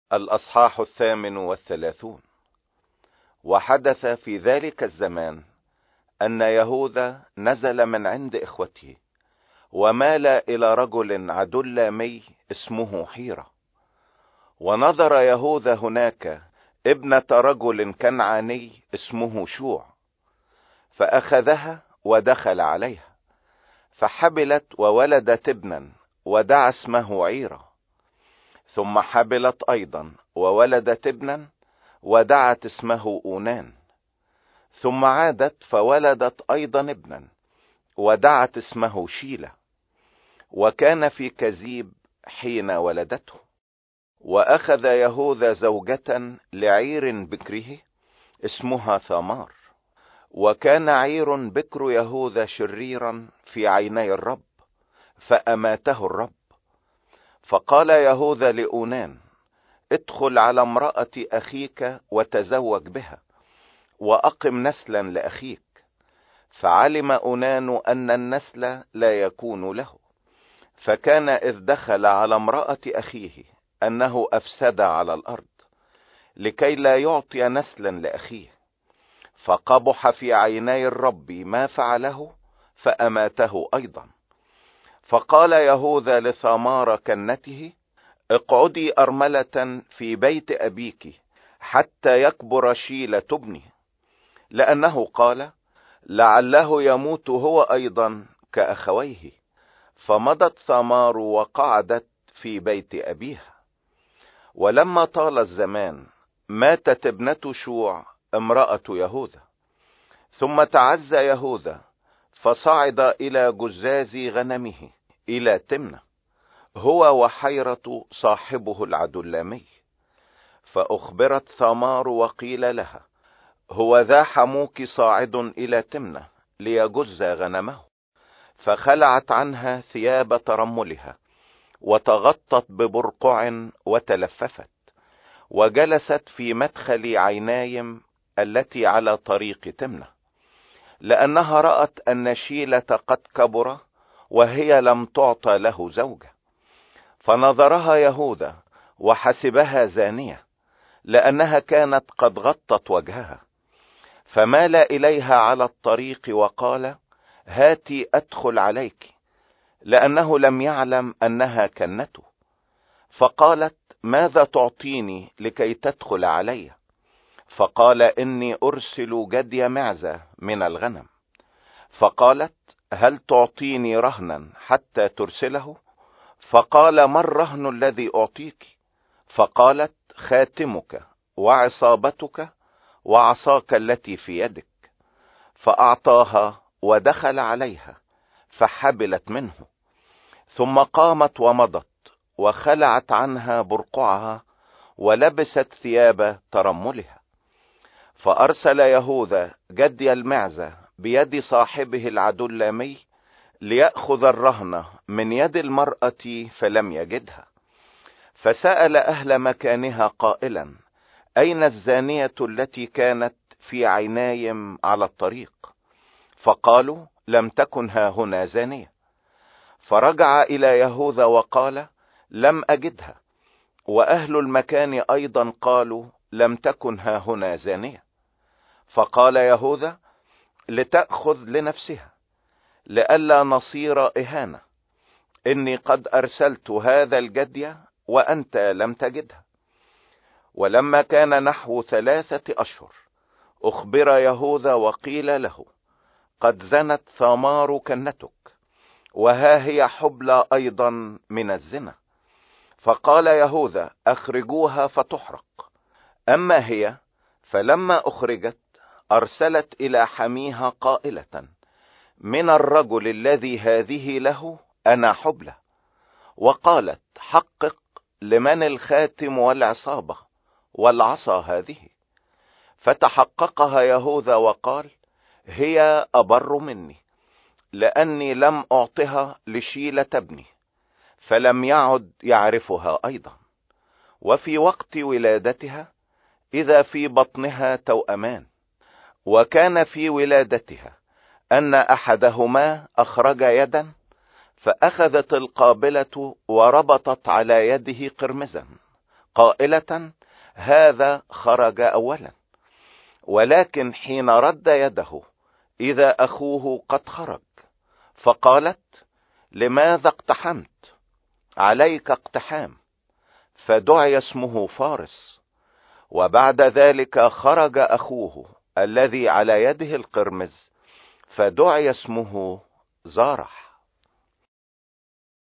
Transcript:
الأصحاح 38. وحدث في ذلك الزمان أن يهوذا نزل من عند إخوته، ومال إلى رجل عدلامي اسمه حيرة. ونظر يهوذا هناك ابنة رجل كنعاني اسمه شوع، فأخذها ودخل عليها، فحبلت وولدت ابنا ودعا اسمه عيرة. ثم حبلت أيضا وولدت ابنا ودعت اسمه أونان. ثم عادت فولدت أيضا ابنا ودعت اسمه شيلة. وكان في كزيب حين ولدته. وأخذ يهوذا زوجة لعير بكره اسمها ثمار. وكان عير بكر يهوذا شريرا في عيني الرب، فأماته الرب. فقال يهوذا لأونان: ادخل على امرأة أخيك وتزوج بها، وأقم نسلا لأخيك. فعلم أونان أن النسل لا يكون له، فكان إذ دخل على امرأة أخيه أنه أفسد على الأرض، لكي لا يعطي نسلا لأخيه. فقبح في عيني الرب ما فعله، فأماته أيضا. فقال يهوذا لثمار كنته: اقعدي أرملة في بيت أبيك حتى يكبر شيلة ابني، لأنه قال: لعله يموت هو أيضا كأخويه. فمضت ثمار وقعدت في بيت أبيها. ولما طال الزمان ماتت ابنة شوع امرأة يهوذا. ثم تعزى يهوذا فصعد إلى جزاز غنمه إلى تمنة، هو وحيرة صاحبه العدلامي. فأخبرت ثمار وقيل لها: هو ذا حموك صاعد إلى تمنة ليجز غنمه. فخلعت عنها ثياب ترملها، وتغطت ببرقع وتلففت، وجلست في مدخل عينايم التي على طريق تمنة، لأنها رأت أن شيلة قد كبر، وهي لم تعطى له زوجة. فنظرها يهوذا وحسبها زانية، لأنها كانت قد غطت وجهها. فمال إليها على الطريق وقال: هاتي أدخل عليك، لأنه لم يعلم أنها كنته. فقالت: ماذا تعطيني لكي تدخل علي؟ فقال: إني أرسل جدي معزة من الغنم. فقالت: هل تعطيني رهنا حتى ترسله؟ فقال: ما الرهن الذي أعطيك؟ فقالت: خاتمك وعصابتك وعصاك التي في يدك. فأعطاها ودخل عليها، فحبلت منه. ثم قامت ومضت، وخلعت عنها برقعها، ولبست ثياب ترملها. فأرسل يهوذا جدي المعزة بيد صاحبه العدلامي ليأخذ الرهن من يد المرأة، فلم يجدها. فسأل أهل مكانها قائلا: أين الزانية التي كانت في عينايم على الطريق؟ فقالوا: لم تكن ها هنا زانية. فرجع إلى يهوذا وقال: لم أجدها. وأهل المكان أيضا قالوا: لم تكن ها هنا زانية. فقال يهوذا: لتأخذ لنفسها، لئلا نصير إهانة. إني قد أرسلت هذا الجدي وأنت لم تجدها. ولما كان نحو 3 أشهر أخبر يهوذا وقيل له: قد زنت ثمار كنتك، وها هي حبلى أيضا من الزنا. فقال يهوذا: أخرجوها فتحرق. أما هي فلما أخرجت أرسلت إلى حميها قائلة: من الرجل الذي هذه له أنا حبلى. وقالت: حقق لمن الخاتم والعصابة والعصا هذه؟ فتحققها يهوذا وقال: هي أبر مني، لأني لم أعطها لشيلة ابني. فلم يعد يعرفها أيضا. وفي وقت ولادتها إذا في بطنها توأمان. وكان في ولادتها أن أحدهما أخرج يدا، فأخذت القابلة وربطت على يده قرمزا قائلة: هذا خرج أولا. ولكن حين رد يده إذا أخوه قد خرج، فقالت: لماذا اقتحمت؟ عليك اقتحام. فدعي اسمه فارس. وبعد ذلك خرج أخوه الذي على يده القرمز، فدعي اسمه زارح.